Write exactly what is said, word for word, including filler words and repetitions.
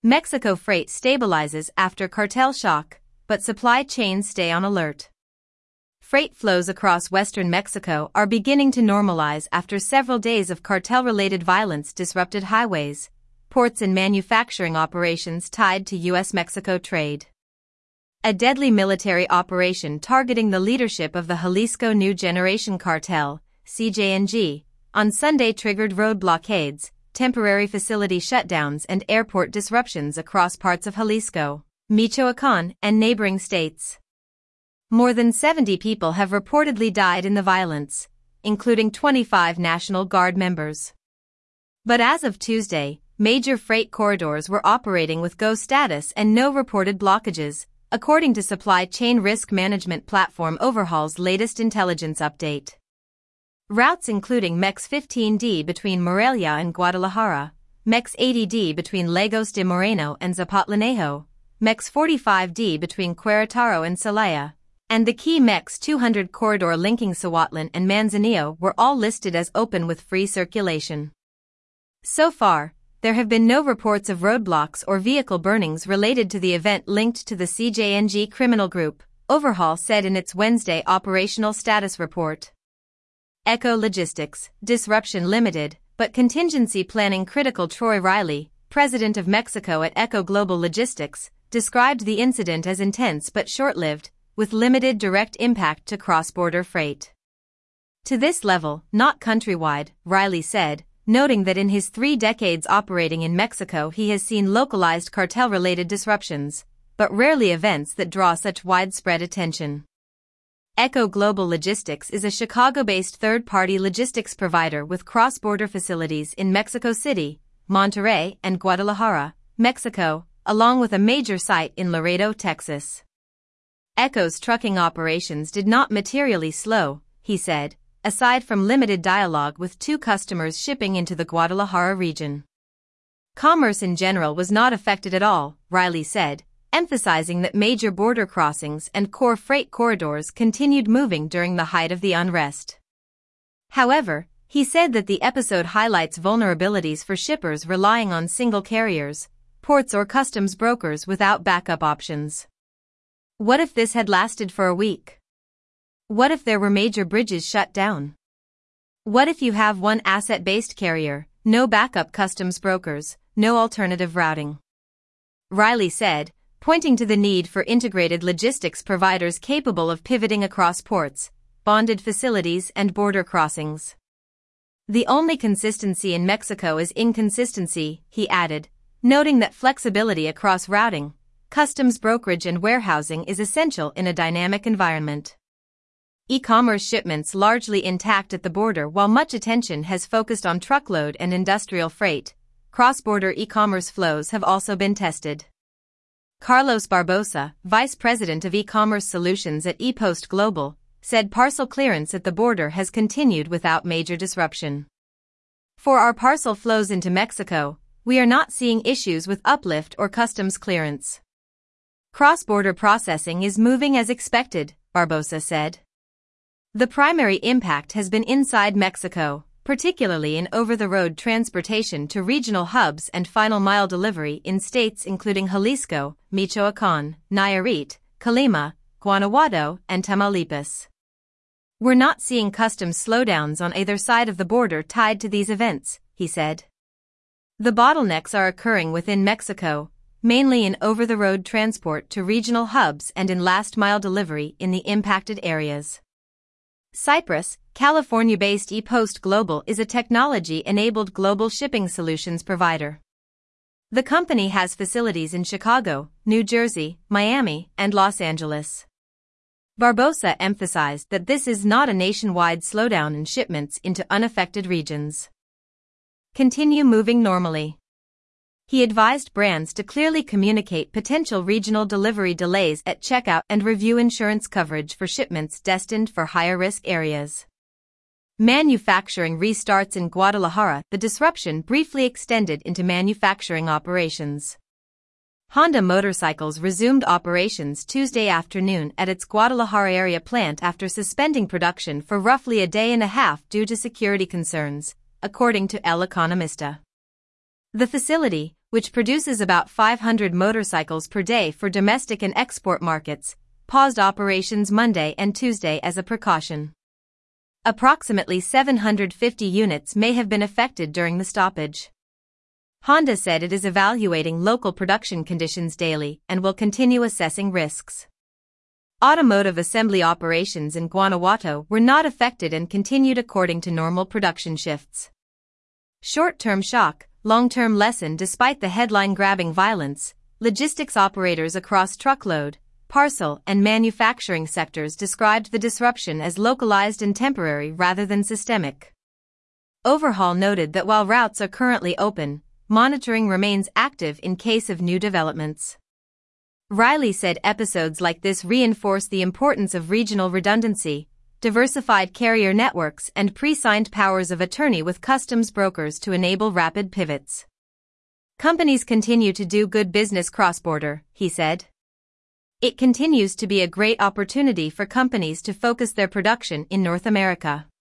Mexico freight stabilizes after cartel shock, but supply chains stay on alert. Freight flows across western Mexico are beginning to normalize after several days of cartel-related violence disrupted highways, ports and manufacturing operations tied to U S Mexico trade. A deadly military operation targeting the leadership of the Jalisco New Generation Cartel, C J N G, on Sunday triggered road blockades, temporary facility shutdowns and airport disruptions across parts of Jalisco, Michoacán, and neighboring states. More than seventy people have reportedly died in the violence, including twenty-five National Guard members. But as of Tuesday, major freight corridors were operating with go status and no reported blockages, according to supply chain risk management platform Overhaul's latest intelligence update. Routes including MEX fifteen D between Morelia and Guadalajara, MEX eighty D between Lagos de Moreno and Zapotlanejo, MEX forty-five D between Querétaro and Celaya, and the key MEX two hundred corridor linking Zahuatlán and Manzanillo were all listed as open with free circulation. So far, there have been no reports of roadblocks or vehicle burnings related to the event linked to the C J N G criminal group, Overhaul said in its Wednesday operational status report. Echo Logistics, Disruption Limited, but Contingency Planning Critical. Troy Riley, president of Mexico at Echo Global Logistics, described the incident as intense but short-lived, with limited direct impact to cross-border freight. To this level, not countrywide, Riley said, noting that in his three decades operating in Mexico he has seen localized cartel-related disruptions, but rarely events that draw such widespread attention. Echo Global Logistics is a Chicago-based third-party logistics provider with cross-border facilities in Mexico City, Monterrey, and Guadalajara, Mexico, along with a major site in Laredo, Texas. Echo's trucking operations did not materially slow, he said, aside from limited dialogue with two customers shipping into the Guadalajara region. Commerce in general was not affected at all, Riley said, emphasizing that major border crossings and core freight corridors continued moving during the height of the unrest. However, he said that the episode highlights vulnerabilities for shippers relying on single carriers, ports or customs brokers without backup options. What if this had lasted for a week? What if there were major bridges shut down? What if you have one asset-based carrier, no backup customs brokers, no alternative routing? Riley said, pointing to the need for integrated logistics providers capable of pivoting across ports, bonded facilities and border crossings. The only consistency in Mexico is inconsistency, he added, noting that flexibility across routing, customs brokerage and warehousing is essential in a dynamic environment. E-commerce shipments largely intact at the border. While much attention has focused on truckload and industrial freight, cross-border e-commerce flows have also been tested. Carlos Barbosa, vice president of e-commerce solutions at ePost Global, said parcel clearance at the border has continued without major disruption. For our parcel flows into Mexico, we are not seeing issues with uplift or customs clearance. Cross-border processing is moving as expected, Barbosa said. The primary impact has been inside Mexico, particularly in over-the-road transportation to regional hubs and final-mile delivery in states including Jalisco, Michoacán, Nayarit, Colima, Guanajuato, and Tamaulipas. We're not seeing customs slowdowns on either side of the border tied to these events, he said. The bottlenecks are occurring within Mexico, mainly in over-the-road transport to regional hubs and in last-mile delivery in the impacted areas. Cypress, California-based ePost Global is a technology-enabled global shipping solutions provider. The company has facilities in Chicago, New Jersey, Miami, and Los Angeles. Barbosa emphasized that this is not a nationwide slowdown in shipments into unaffected regions. Continue moving normally. He advised brands to clearly communicate potential regional delivery delays at checkout and review insurance coverage for shipments destined for higher-risk areas. Manufacturing restarts in Guadalajara. The disruption briefly extended into manufacturing operations. Honda Motorcycles resumed operations Tuesday afternoon at its Guadalajara area plant after suspending production for roughly a day and a half due to security concerns, according to El Economista. The facility, which produces about five hundred motorcycles per day for domestic and export markets, paused operations Monday and Tuesday as a precaution. Approximately seven hundred fifty units may have been affected during the stoppage. Honda said it is evaluating local production conditions daily and will continue assessing risks. Automotive assembly operations in Guanajuato were not affected and continued according to normal production shifts. Short-term shock, long-term lesson. Despite the headline-grabbing violence, logistics operators across truckload, parcel, and manufacturing sectors described the disruption as localized and temporary rather than systemic. Overhaul noted that while routes are currently open, monitoring remains active in case of new developments. Riley said episodes like this reinforce the importance of regional redundancy, diversified carrier networks, and pre-signed powers of attorney with customs brokers to enable rapid pivots. Companies continue to do good business cross-border, he said. It continues to be a great opportunity for companies to focus their production in North America.